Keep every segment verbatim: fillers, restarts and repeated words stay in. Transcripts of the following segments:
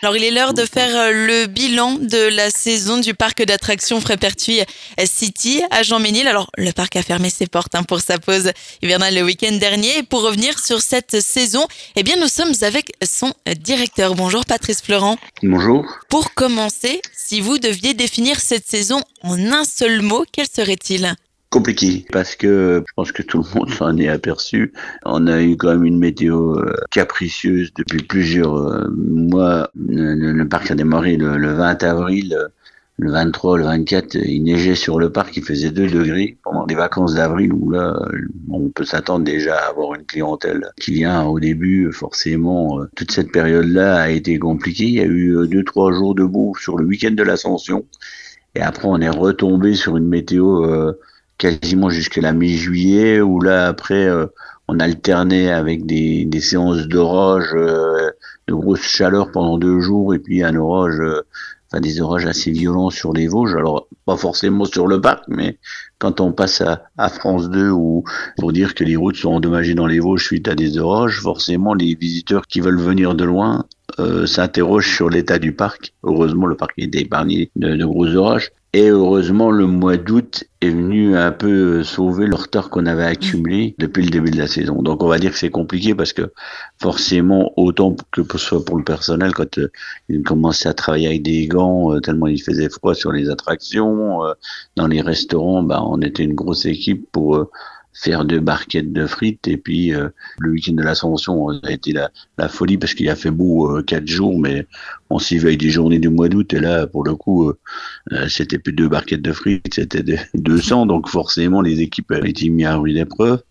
Alors, il est l'heure de faire le bilan de la saison du parc d'attractions Frépertuis City à Jean-Ménil. Alors, le parc a fermé ses portes hein, pour sa pause hivernale le week-end dernier. Et pour revenir sur cette saison, eh bien, nous sommes avec son directeur. Bonjour Patrice Florent. Bonjour. Pour commencer, si vous deviez définir cette saison en un seul mot, quel serait-il ? Compliqué, parce que je pense que tout le monde s'en est aperçu. On a eu quand même une météo euh, capricieuse depuis plusieurs euh, mois. Le, le parc a démarré le, le vingt avril, le vingt-trois, le vingt-quatre, il neigeait sur le parc, il faisait deux degrés pendant les vacances d'avril, où là, on peut s'attendre déjà à avoir une clientèle qui vient au début. Forcément, toute cette période-là a été compliquée. Il y a eu deux, trois jours de beau sur le week-end de l'Ascension. Et après, on est retombé sur une météo euh, quasiment jusqu'à la mi-juillet, où là, après, euh, on alternait avec des, des séances d'orage, euh, de grosses chaleurs pendant deux jours, et puis un orage, euh, enfin des orages assez violents sur les Vosges. Alors, pas forcément sur le parc, mais quand on passe à, à France deux, où pour dire que les routes sont endommagées dans les Vosges suite à des orages, forcément, les visiteurs qui veulent venir de loin euh, s'interrogent sur l'état du parc. Heureusement, le parc est épargné de, de gros orages. Et heureusement, le mois d'août est venu un peu sauver le retard qu'on avait accumulé depuis le début de la saison. Donc, on va dire que c'est compliqué parce que forcément, autant que ce soit pour le personnel, quand euh, ils commençaient à travailler avec des gants, euh, tellement il faisait froid sur les attractions, euh, dans les restaurants, bah, on était une grosse équipe pour euh, faire deux barquettes de frites. Et puis euh, le week-end de l'Ascension, ça a été la, la folie parce qu'il a fait beau euh, quatre jours, mais on s'y veille des journées du mois d'août. Et là, pour le coup, euh, c'était plus deux barquettes de frites, c'était deux cents. Donc forcément, les équipes ont été mises à rude épreuve.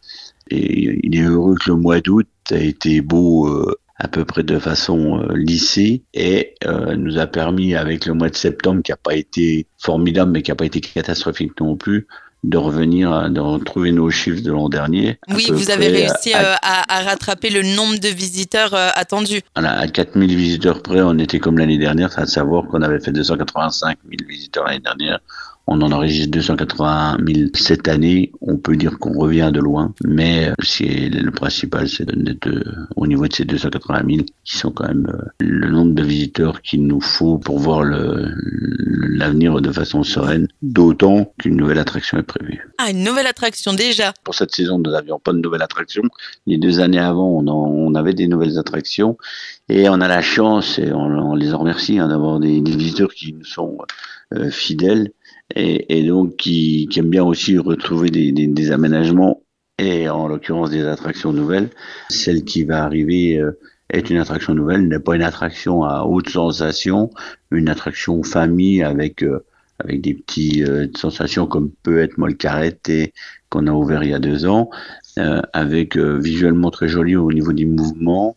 Et il est heureux que le mois d'août a été beau euh, à peu près de façon euh, lissée, et euh, nous a permis, avec le mois de septembre qui n'a pas été formidable mais qui n'a pas été catastrophique non plus, de revenir, de retrouver nos chiffres de l'an dernier. Oui, vous avez réussi à, à, à rattraper le nombre de visiteurs euh, attendus. Voilà, à quatre mille visiteurs près, on était comme l'année dernière, à savoir qu'on avait fait deux cent quatre-vingt-cinq mille visiteurs l'année dernière. On en enregistre deux cent quatre-vingts mille cette année. On peut dire qu'on revient de loin, mais c'est le principal, c'est d'être au niveau de ces deux cent quatre-vingt mille, qui sont quand même le nombre de visiteurs qu'il nous faut pour voir le, l'avenir de façon sereine. D'autant qu'une nouvelle attraction est prévue. Ah, une nouvelle attraction déjà. Pour cette saison, nous n'avions pas de nouvelle attraction. Les deux années avant, on, en, on avait des nouvelles attractions, et on a la chance, et on, on les en remercie, hein, d'avoir des, des visiteurs qui nous sont euh, fidèles. Et, et donc qui, qui aiment bien aussi retrouver des, des, des aménagements, et en l'occurrence des attractions nouvelles. Celle qui va arriver euh, est une attraction nouvelle, n'est pas une attraction à haute sensation, une attraction famille avec euh, avec des petites euh, sensations comme peut être Molcarette, et qu'on a ouvert il y a deux ans, euh, avec euh, visuellement très joli au niveau du mouvement,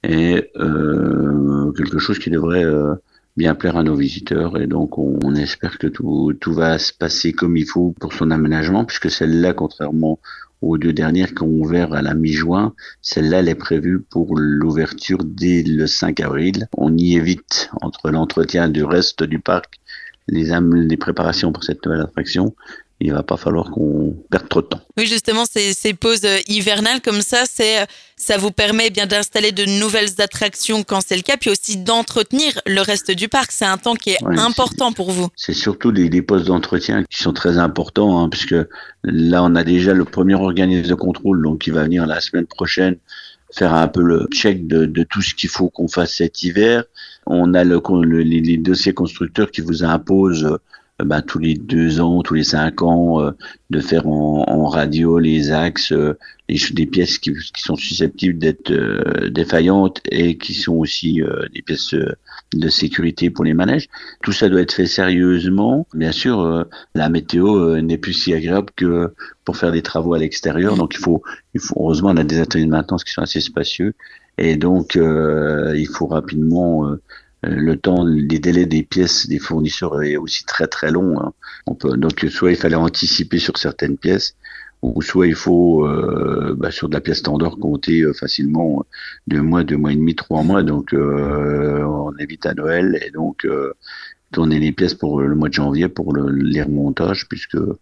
et euh, quelque chose qui devrait euh, bien plaire à nos visiteurs. Et donc on, on espère que tout, tout va se passer comme il faut pour son aménagement, puisque celle-là, contrairement aux deux dernières qui ont ouvert à la mi-juin, celle-là, elle est prévue pour l'ouverture dès le cinq avril. On y évite, entre l'entretien du reste du parc, les, les préparations pour cette nouvelle attraction, il va pas falloir qu'on perde trop de temps. Oui, justement, ces, ces pauses hivernales comme ça, c'est, ça vous permet bien d'installer de nouvelles attractions quand c'est le cas, puis aussi d'entretenir le reste du parc. C'est un temps qui est ouais, important c'est, pour vous. C'est surtout les, les postes d'entretien qui sont très importants, hein, puisque là, on a déjà le premier organisme de contrôle, donc qui va venir la semaine prochaine faire un peu le check de, de tout ce qu'il faut qu'on fasse cet hiver. On a le, le, les, les dossiers constructeurs qui vous imposent Ben, tous les deux ans, tous les cinq ans, euh, de faire en, en radio les axes, euh, les, des pièces qui, qui sont susceptibles d'être euh, défaillantes, et qui sont aussi euh, des pièces euh, de sécurité pour les manèges. Tout ça doit être fait sérieusement. Bien sûr, euh, la météo euh, n'est plus si agréable que pour faire des travaux à l'extérieur. Donc il faut, il faut heureusement, on a des ateliers de maintenance qui sont assez spacieux, et donc euh, il faut rapidement euh, le temps, les délais des pièces des fournisseurs est aussi très très long, hein. On peut, donc soit il fallait anticiper sur certaines pièces, ou soit il faut euh, bah, sur de la pièce standard compter euh, facilement deux mois, deux mois et demi, trois mois. Donc euh, on évite à Noël, et donc euh, tourner les pièces pour le mois de janvier pour le, les remontages, puisque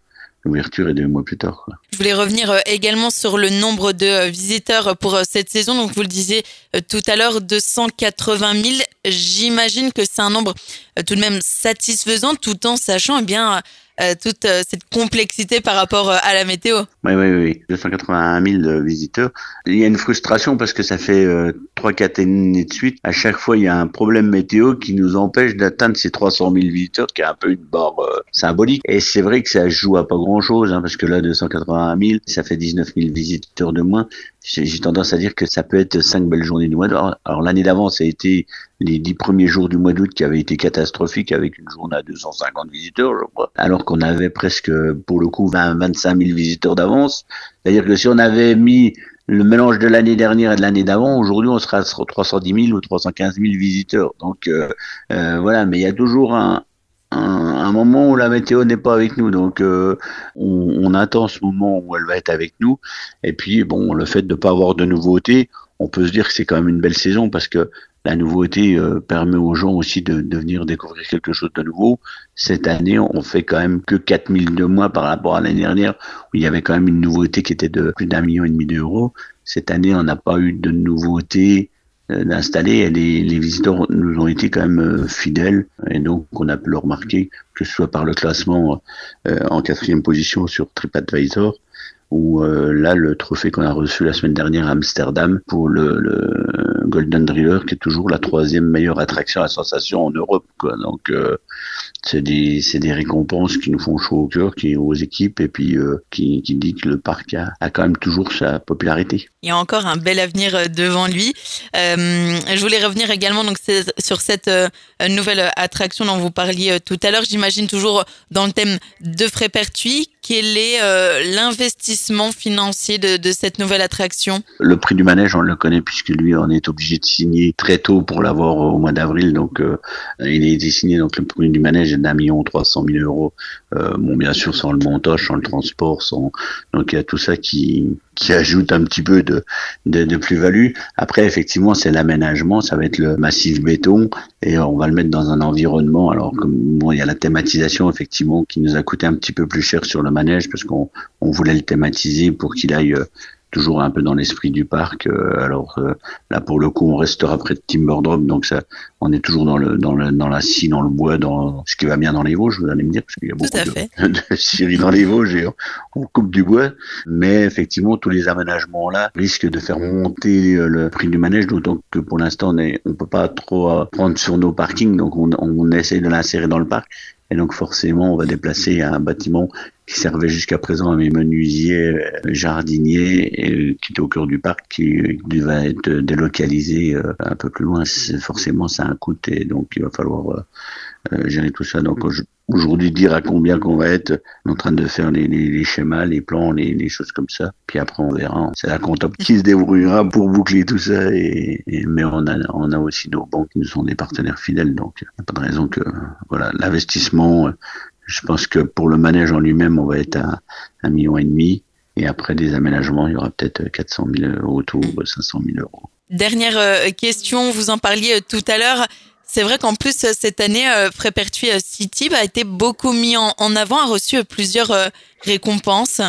l'ouverture est deux mois plus tard, quoi. Je voulais revenir également sur le nombre de visiteurs pour cette saison. Donc, vous le disiez tout à l'heure, deux cent quatre-vingt mille. J'imagine que c'est un nombre tout de même satisfaisant, tout en sachant eh bien toute cette complexité par rapport à la météo. Oui, oui, oui. deux cent quatre-vingt-un mille visiteurs. Il y a une frustration parce que ça fait euh, trois quatre années de suite. À chaque fois, il y a un problème météo qui nous empêche d'atteindre ces trois cent mille visiteurs, qui est un peu une barre euh, symbolique. Et c'est vrai que ça joue à pas grand-chose, hein, parce que là, deux cent quatre-vingt-un mille, ça fait dix-neuf mille visiteurs de moins. J'ai, j'ai tendance à dire que ça peut être cinq belles journées du mois d'août. Alors l'année d'avant, ça a été les dix premiers jours du mois d'août qui avaient été catastrophiques, avec une journée à deux cent cinquante visiteurs, je crois. Alors qu'on avait presque, pour le coup, vingt, vingt-cinq mille visiteurs d'avance. C'est-à-dire que si on avait mis le mélange de l'année dernière et de l'année d'avant, aujourd'hui, on sera sur trois cent dix mille ou trois cent quinze mille visiteurs. Donc, euh, euh, voilà. Mais il y a toujours un, un, un moment où la météo n'est pas avec nous. Donc, euh, on, on attend ce moment où elle va être avec nous. Et puis, bon, le fait de ne pas avoir de nouveautés, on peut se dire que c'est quand même une belle saison parce que la nouveauté euh, permet aux gens aussi de, de venir découvrir quelque chose de nouveau. Cette année, on fait quand même que quatre mille de moins par rapport à l'année dernière, où il y avait quand même une nouveauté qui était de plus d'un million et demi d'euros. Cette année, on n'a pas eu de nouveauté euh, d'installer. Et les, les visiteurs nous ont été quand même euh, fidèles. Et donc, on a pu le remarquer, que ce soit par le classement euh, en quatrième position sur TripAdvisor, ou euh, là, le trophée qu'on a reçu la semaine dernière à Amsterdam pour le, le Golden Driller, qui est toujours la troisième meilleure attraction à sensation en Europe, quoi. Donc, euh, c'est des, c'est des récompenses qui nous font chaud au cœur, qui aux équipes, et puis euh, qui, qui dit que le parc a, a quand même toujours sa popularité. Il y a encore un bel avenir devant lui. Euh, je voulais revenir également donc sur cette euh, nouvelle attraction dont vous parliez tout à l'heure. J'imagine toujours dans le thème de Frépertuis. Quel est euh, l'investissement financier de, de cette nouvelle attraction ? Le prix du manège, on le connaît puisque lui, on est obligé de signer très tôt pour l'avoir au mois d'avril. Donc, euh, il a été signé. Donc, le prix du manège est d'un million trois cent mille euros. Euh, bon, bien sûr, sans le montage, sans le transport, sans... donc il y a tout ça qui qui ajoute un petit peu de de, de plus-value. Après, effectivement, c'est l'aménagement. Ça va être le massif béton et on va le mettre dans un environnement. Alors, comme bon, il y a la thématisation effectivement qui nous a coûté un petit peu plus cher sur le manège parce qu'on on voulait le thématiser pour qu'il aille euh, toujours un peu dans l'esprit du parc. Euh, alors euh, là, pour le coup, on restera près de Timberdrop, donc ça, on est toujours dans le dans le dans la scie, dans le bois, dans ce qui va bien dans les Vosges, vous allez me dire, parce qu'il y a beaucoup de, de scieries dans les Vosges et on, on coupe du bois. Mais effectivement, tous les aménagements là risquent de faire monter le prix du manège, d'autant que pour l'instant, on est, on peut pas trop prendre sur nos parkings, donc on, on essaie de l'insérer dans le parc. Et donc forcément, on va déplacer un bâtiment qui servait jusqu'à présent à mes menuisiers, jardiniers, et qui était au cœur du parc, qui, qui va être délocalisé un peu plus loin. C'est, forcément, ça a un coût et donc il va falloir euh, gérer tout ça. Donc aujourd'hui, dire à combien qu'on va être, on est en train de faire les, les, les schémas, les plans, les, les choses comme ça. Puis après, on verra. C'est la comptable qui se débrouillera pour boucler tout ça. Et, et mais on a, on a aussi nos banques qui nous sont des partenaires fidèles. Donc il n'y a pas de raison que voilà l'investissement. Je pense que pour le manège en lui-même, on va être à un million et demi. Et après des aménagements, il y aura peut-être quatre cent mille euros, autour de cinq cent mille euros. Dernière question, vous en parliez tout à l'heure. C'est vrai qu'en plus, cette année, Frépertuis City a été beaucoup mis en, en avant, a reçu plusieurs récompenses.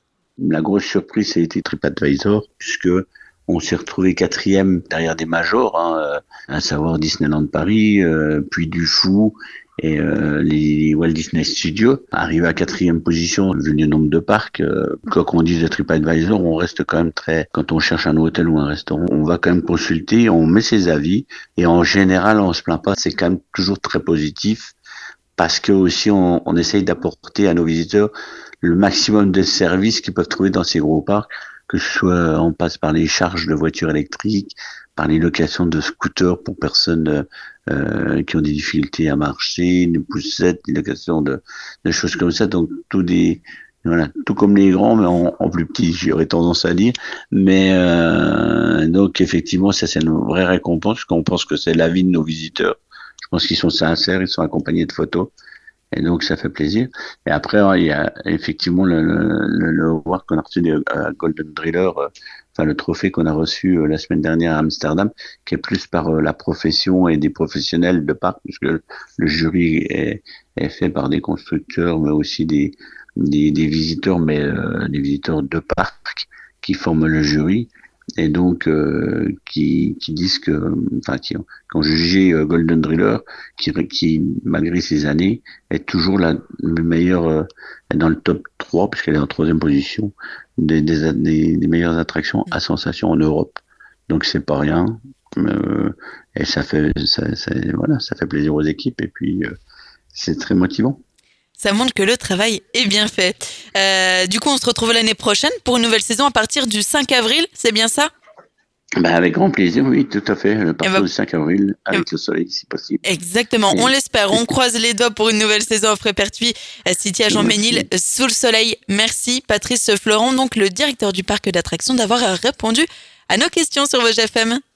La grosse surprise, ça a été TripAdvisor, puisque on s'est retrouvé quatrième derrière des majors, hein, à savoir Disneyland Paris, euh, puis Dufou et euh, les Walt Disney Studios. Arrivé à quatrième position, vu le nombre de parcs, euh, quoi qu'on dise de TripAdvisor, on reste quand même très... Quand on cherche un hôtel ou un restaurant, on va quand même consulter, on met ses avis, et en général, on se plaint pas, c'est quand même toujours très positif, parce que aussi on, on essaye d'apporter à nos visiteurs le maximum de services qu'ils peuvent trouver dans ces gros parcs, que ce soit on passe par les charges de voitures électriques, par les locations de scooters pour personnes euh, qui ont des difficultés à marcher, des poussettes, des locations de, de choses comme ça. Donc tout des voilà, tout comme les grands, mais en, en plus petit, j'aurais tendance à dire. Mais euh, donc effectivement, ça c'est une vraie récompense, parce qu'on pense que c'est la vie de nos visiteurs. Je pense qu'ils sont sincères, ils sont accompagnés de photos. Et donc, ça fait plaisir. Et après, il y a effectivement le, le, le award qu'on a reçu de euh, Golden Driller, euh, enfin le trophée qu'on a reçu euh, la semaine dernière à Amsterdam, qui est plus par euh, la profession et des professionnels de parc, puisque le jury est, est fait par des constructeurs, mais aussi des des, des visiteurs, mais euh, des visiteurs de parc qui forment le jury et donc euh, qui, qui disent que, enfin, qui, qui ont jugé euh, Golden Driller, qui, qui malgré ses années est toujours la meilleure, euh, est dans le top trois puisqu'elle est en troisième position des, des, des, des meilleures attractions à sensations en Europe. Donc c'est pas rien. Euh, et ça fait, ça, ça, voilà, ça fait plaisir aux équipes et puis euh, c'est très motivant. Ça montre que le travail est bien fait. Euh, du coup, on se retrouve l'année prochaine pour une nouvelle saison à partir du cinq avril, c'est bien ça ? Ben avec grand plaisir, oui, tout à fait. À partir ben, du cinq avril, avec le soleil, si possible. Exactement, et... on l'espère. On croise les doigts pour une nouvelle saison à Frépertuis City à Jean-Ménil, sous le soleil. Merci Patrice Florent, donc le directeur du parc d'attractions, d'avoir répondu à nos questions sur Vosges F M.